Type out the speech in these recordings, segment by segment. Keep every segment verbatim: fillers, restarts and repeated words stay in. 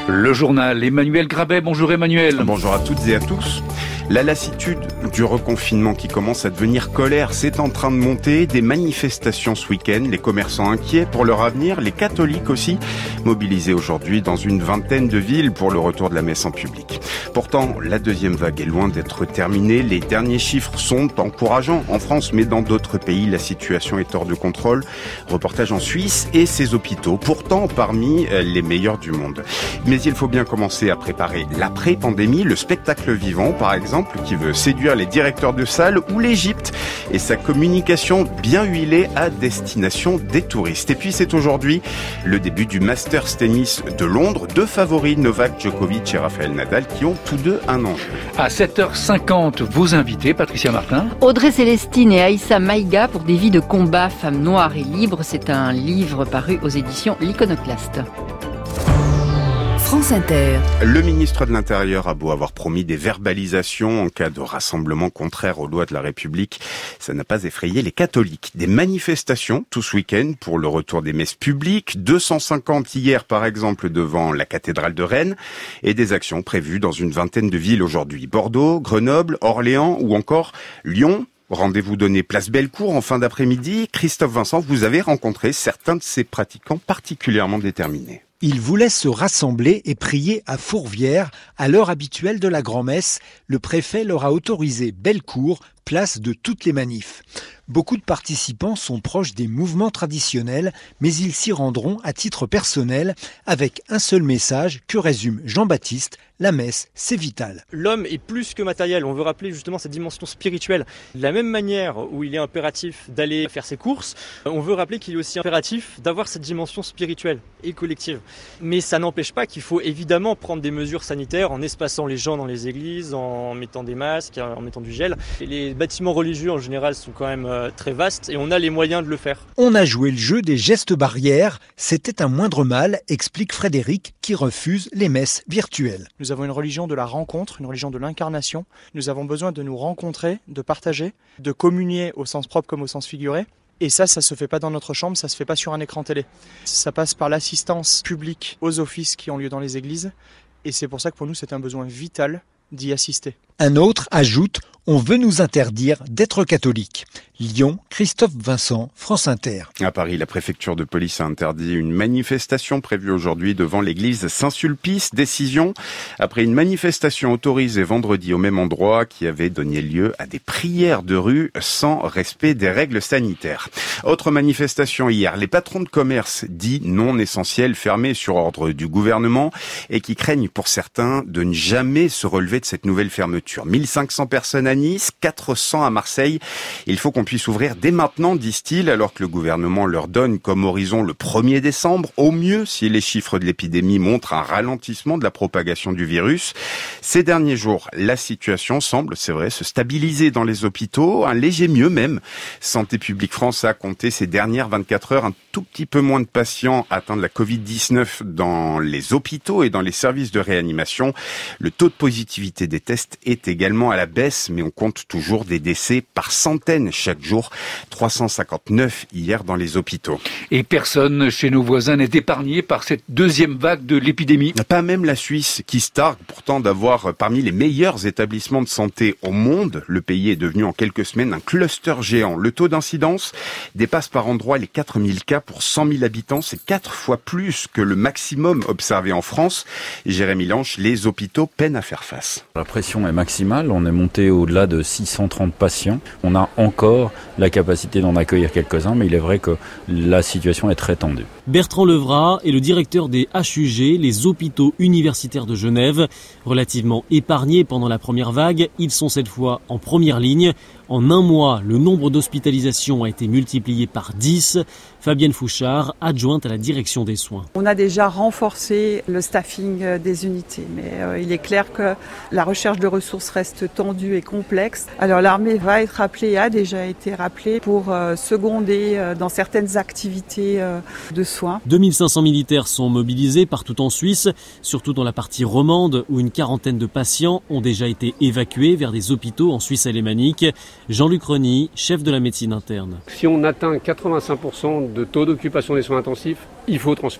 Le journal, Emmanuel Grabet. Bonjour Emmanuel. Bonjour à toutes et à tous. La lassitude du reconfinement qui commence à devenir colère, c'est en train de monter. Des manifestations ce week-end, les commerçants inquiets pour leur avenir, les catholiques aussi, mobilisés aujourd'hui dans une vingtaine de villes pour le retour de la messe en public. Pourtant, la deuxième vague est loin d'être terminée. Les derniers chiffres sont encourageants en France, mais dans d'autres pays, la situation est hors de contrôle. Reportage en Suisse et ses hôpitaux, pourtant parmi les meilleurs du monde. Mais il faut bien commencer à préparer l'après-pandémie, le spectacle vivant par exemple, qui veut séduire les directeurs de salles, ou l'Égypte et sa communication bien huilée à destination des touristes. Et puis c'est aujourd'hui le début du Masters Tennis de Londres. Deux favoris, Novak Djokovic et Rafael Nadal, qui ont tous deux un enjeu. À sept heures cinquante, vos invités, Patricia Martin. Audrey Célestine et Aïssa Maïga pour des vies de combat, femmes noires et libres. C'est un livre paru aux éditions L'Iconoclaste. France Inter. Le ministre de l'Intérieur a beau avoir promis des verbalisations en cas de rassemblement contraire aux lois de la République, ça n'a pas effrayé les catholiques. Des manifestations tout ce week-end pour le retour des messes publiques, deux cent cinquante hier par exemple devant la cathédrale de Rennes, et des actions prévues dans une vingtaine de villes aujourd'hui. Bordeaux, Grenoble, Orléans ou encore Lyon. Rendez-vous donné place Bellecour en fin d'après-midi. Christophe Vincent, vous avez rencontré certains de ces pratiquants particulièrement déterminés. Ils voulaient se rassembler et prier à Fourvière, à l'heure habituelle de la grand-messe. Le préfet leur a autorisé Bellecour, place de toutes les manifs. Beaucoup de participants sont proches des mouvements traditionnels, mais ils s'y rendront à titre personnel avec un seul message que résume Jean-Baptiste: la messe, c'est vital. L'homme est plus que matériel, on veut rappeler justement cette dimension spirituelle. De la même manière où il est impératif d'aller faire ses courses, on veut rappeler qu'il est aussi impératif d'avoir cette dimension spirituelle et collective. Mais ça n'empêche pas qu'il faut évidemment prendre des mesures sanitaires en espaçant les gens dans les églises, en mettant des masques, en mettant du gel. Et les bâtiments religieux en général sont quand même très vastes et on a les moyens de le faire. On a joué le jeu des gestes barrières, c'était un moindre mal, explique Frédéric, qui refuse les messes virtuelles. Nous avons une religion de la rencontre, une religion de l'incarnation. Nous avons besoin de nous rencontrer, de partager, de communier au sens propre comme au sens figuré. Et ça, ça se fait pas dans notre chambre, ça se fait pas sur un écran télé. Ça passe par l'assistance publique aux offices qui ont lieu dans les églises. Et c'est pour ça que pour nous, c'est un besoin vital d'y assister. Un autre ajoute: on veut nous interdire d'être catholiques. Lyon, Christophe Vincent, France Inter. À Paris, la préfecture de police a interdit une manifestation prévue aujourd'hui devant l'église Saint-Sulpice. Décision après une manifestation autorisée vendredi au même endroit qui avait donné lieu à des prières de rue sans respect des règles sanitaires. Autre manifestation hier, les patrons de commerce dits non essentiels fermés sur ordre du gouvernement et qui craignent pour certains de ne jamais se relever de cette nouvelle fermeture. mille cinq cents personnes à Nice, quatre cents à Marseille. Il faut qu'on puisse ouvrir dès maintenant, disent-ils, alors que le gouvernement leur donne comme horizon le premier décembre, au mieux si les chiffres de l'épidémie montrent un ralentissement de la propagation du virus. Ces derniers jours, la situation semble, c'est vrai, se stabiliser dans les hôpitaux, un léger mieux même. Santé publique France a compté ces dernières vingt-quatre heures un tout petit peu moins de patients atteints de la covid dix-neuf dans les hôpitaux et dans les services de réanimation. Le taux de positivité des tests est également à la baisse, mais on compte toujours des décès par centaines chaque jour. trois cent cinquante-neuf hier dans les hôpitaux. Et personne chez nos voisins n'est épargné par cette deuxième vague de l'épidémie. Pas même la Suisse, qui se targue pourtant d'avoir parmi les meilleurs établissements de santé au monde. Le pays est devenu en quelques semaines un cluster géant. Le taux d'incidence dépasse par endroits les quatre mille cas pour cent mille habitants. C'est quatre fois plus que le maximum observé en France. Jérémy Lanche, les hôpitaux peinent à faire face. La pression est maximale. On est monté au-delà de six cent trente patients. On a encore la capacité d'en accueillir quelques-uns, mais il est vrai que la situation est très tendue. Bertrand Levrat est le directeur des H U G, les hôpitaux universitaires de Genève. Relativement épargnés pendant la première vague, ils sont cette fois en première ligne. En un mois, le nombre d'hospitalisations a été multiplié par dix. Fabienne Fouchard, adjointe à la direction des soins. On a déjà renforcé le staffing des unités, mais euh, il est clair que la recherche de ressources reste tendue et complexe. Alors l'armée va être appelée, a déjà été rappelée pour euh, seconder euh, dans certaines activités euh, de soins. deux mille cinq cents militaires sont mobilisés partout en Suisse, surtout dans la partie romande où une quarantaine de patients ont déjà été évacués vers des hôpitaux en Suisse alémanique. Jean-Luc Reny, chef de la médecine interne. Si on atteint quatre-vingt-cinq pour cent de taux d'occupation des soins intensifs, il faut transférer.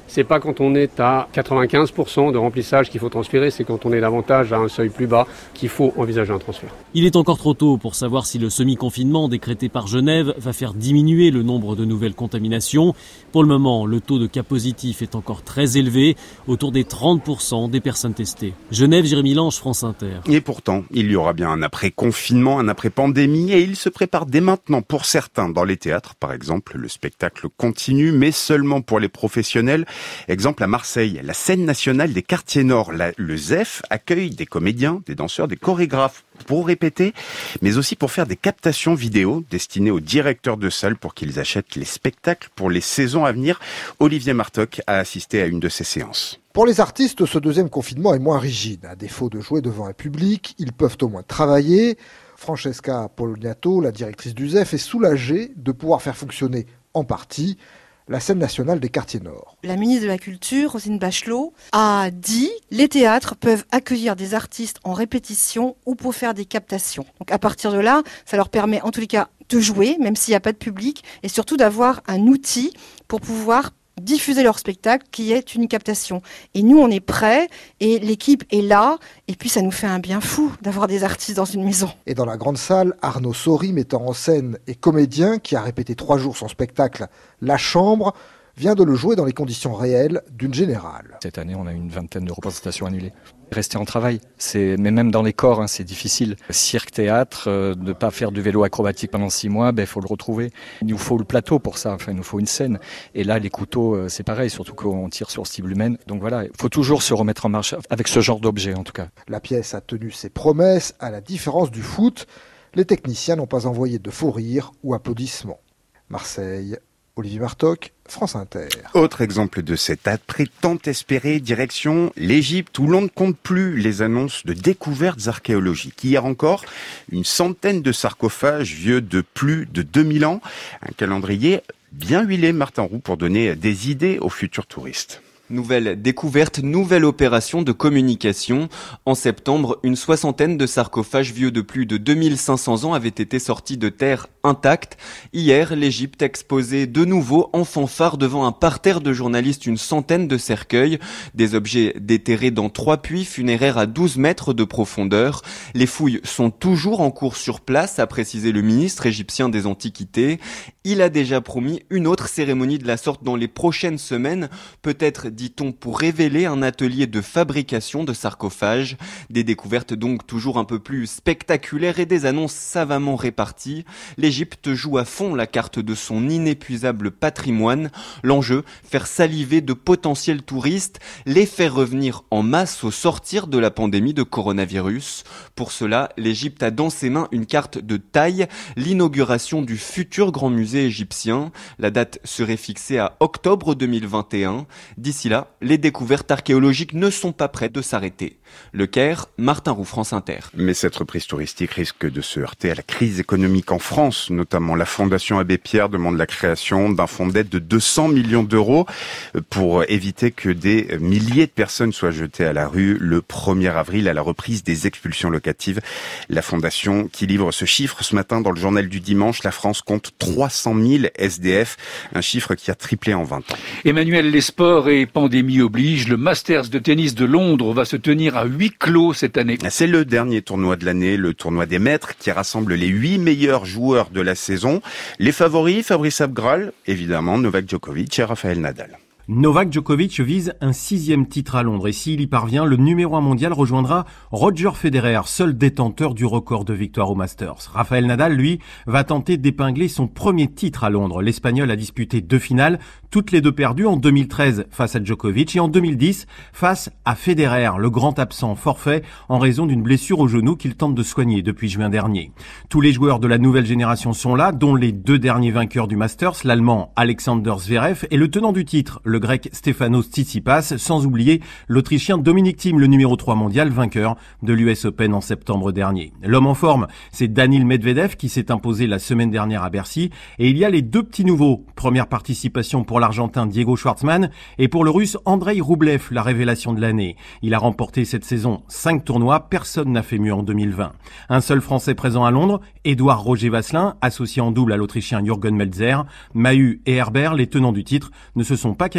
C'est pas quand on est à quatre-vingt-quinze pour cent de remplissage qu'il faut transférer, c'est quand on est davantage à un seuil plus bas qu'il faut envisager un transfert. Il est encore trop tôt pour savoir si le semi-confinement décrété par Genève va faire diminuer le nombre de nouvelles contaminations. Pour le moment, le taux de cas positifs est encore très élevé, autour des trente pour cent des personnes testées. Genève, Jérémy Lange, France Inter. Et pourtant, il y aura bien un après-confinement, un après-pandémie, et il se prépare dès maintenant pour certains. Dans les théâtres, par exemple, le spectacle continue, mais seulement pour les professionnels. Exemple à Marseille, la scène nationale des quartiers nord, la, le Z E F, accueille des comédiens, des danseurs, des chorégraphes pour répéter, mais aussi pour faire des captations vidéo destinées aux directeurs de salles pour qu'ils achètent les spectacles pour les saisons à venir. Olivier Martoc a assisté à une de ces séances. Pour les artistes, ce deuxième confinement est moins rigide. À défaut de jouer devant un public, ils peuvent au moins travailler. Francesca Poloniato, la directrice du Z E F, est soulagée de pouvoir faire fonctionner en partie la scène nationale des quartiers nord. La ministre de la Culture, Roselyne Bachelot, a dit « Les théâtres peuvent accueillir des artistes en répétition ou pour faire des captations ». Donc à partir de là, ça leur permet en tous les cas de jouer, même s'il n'y a pas de public, et surtout d'avoir un outil pour pouvoir diffuser leur spectacle qui est une captation. Et nous, on est prêts et l'équipe est là. Et puis, ça nous fait un bien fou d'avoir des artistes dans une maison. Et dans la grande salle, Arnaud Sori, metteur en scène et comédien, qui a répété trois jours son spectacle « La Chambre », vient de le jouer dans les conditions réelles d'une générale. Cette année, on a une vingtaine de représentations annulées. Rester en travail, c'est, mais même dans les corps, hein, c'est difficile. Cirque, théâtre, euh, ne pas faire du vélo acrobatique pendant six mois, ben faut le retrouver. Il nous faut le plateau pour ça, enfin il nous faut une scène. Et là, les couteaux, euh, c'est pareil, surtout qu'on tire sur cible humaine. Donc voilà, il faut toujours se remettre en marche avec ce genre d'objet en tout cas. La pièce a tenu ses promesses, à la différence du foot. Les techniciens n'ont pas envoyé de faux rires ou applaudissements. Marseille, Olivier Martoc, France Inter. Autre exemple de cet après tant espéré, direction l'Égypte, où l'on ne compte plus les annonces de découvertes archéologiques. Hier encore, une centaine de sarcophages vieux de plus de deux mille ans. Un calendrier bien huilé, Martin Roux, pour donner des idées aux futurs touristes. Nouvelle découverte, nouvelle opération de communication. En septembre, une soixantaine de sarcophages vieux de plus de deux mille cinq cents ans avaient été sortis de terre intacte. Hier, l'Égypte exposait de nouveau en fanfare devant un parterre de journalistes une centaine de cercueils. Des objets déterrés dans trois puits funéraires à douze mètres de profondeur. Les fouilles sont toujours en cours sur place, a précisé le ministre égyptien des Antiquités. Il a déjà promis une autre cérémonie de la sorte dans les prochaines semaines, peut-être dit-on, pour révéler un atelier de fabrication de sarcophages. Des découvertes donc toujours un peu plus spectaculaires et des annonces savamment réparties. L'Égypte joue à fond la carte de son inépuisable patrimoine. L'enjeu, faire saliver de potentiels touristes, les faire revenir en masse au sortir de la pandémie de coronavirus. Pour cela, l'Égypte a dans ses mains une carte de taille, l'inauguration du futur grand musée égyptien. La date serait fixée à octobre deux mille vingt et un. D'ici là, les découvertes archéologiques ne sont pas prêtes de s'arrêter. Le Caire, Martin Roux, France Inter. Mais cette reprise touristique risque de se heurter à la crise économique en France, notamment la Fondation Abbé Pierre demande la création d'un fonds d'aide de deux cents millions d'euros pour éviter que des milliers de personnes soient jetées à la rue le premier avril à la reprise des expulsions locatives. La Fondation qui livre ce chiffre ce matin dans le journal du dimanche, la France compte trois cent mille S D F, un chiffre qui a triplé en vingt ans. Emmanuel, les sports et pandémie oblige, le Masters de tennis de Londres va se tenir à huis clos cette année. C'est le dernier tournoi de l'année, le tournoi des maîtres qui rassemble les huit meilleurs joueurs de la saison. Les favoris, Fabrice Abgral, évidemment, Novak Djokovic et Rafael Nadal. Novak Djokovic vise un sixième titre à Londres et s'il y parvient, le numéro un mondial rejoindra Roger Federer, seul détenteur du record de victoires au Masters. Rafael Nadal, lui, va tenter d'épingler son premier titre à Londres. L'Espagnol a disputé deux finales, toutes les deux perdues en deux mille treize face à Djokovic et en deux mille dix face à Federer, le grand absent forfait en raison d'une blessure au genou qu'il tente de soigner depuis juin dernier. Tous les joueurs de la nouvelle génération sont là, dont les deux derniers vainqueurs du Masters, l'Allemand Alexander Zverev et le tenant du titre, le Grec Stefanos Tsitsipas, sans oublier l'Autrichien Dominic Thiem, le numéro trois mondial, vainqueur de l'U S Open en septembre dernier. L'homme en forme, c'est Daniil Medvedev qui s'est imposé la semaine dernière à Bercy. Et il y a les deux petits nouveaux. Première participation pour l'Argentin Diego Schwartzmann et pour le Russe Andrei Rublev, la révélation de l'année. Il a remporté cette saison cinq tournois, personne n'a fait mieux en deux mille vingt. Un seul Français présent à Londres, Édouard Roger Vasselin, associé en double à l'Autrichien Jürgen Melzer. Mahut et Herbert, les tenants du titre, ne se sont pas qualifiés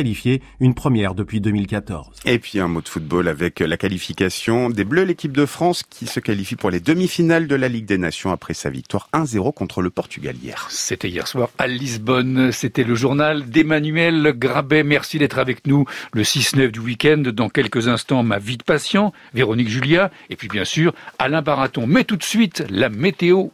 qualifiés, une première depuis deux mille quatorze. Et puis un mot de football avec la qualification des Bleus, l'équipe de France qui se qualifie pour les demi-finales de la Ligue des Nations après sa victoire un zéro contre le Portugal hier. C'était hier soir à Lisbonne. C'était le journal d'Emmanuel Grabet. Merci d'être avec nous le six neuf du week-end. Dans quelques instants, ma vie de patient, Véronique Julia, et puis bien sûr Alain Baraton. Mais tout de suite, la météo.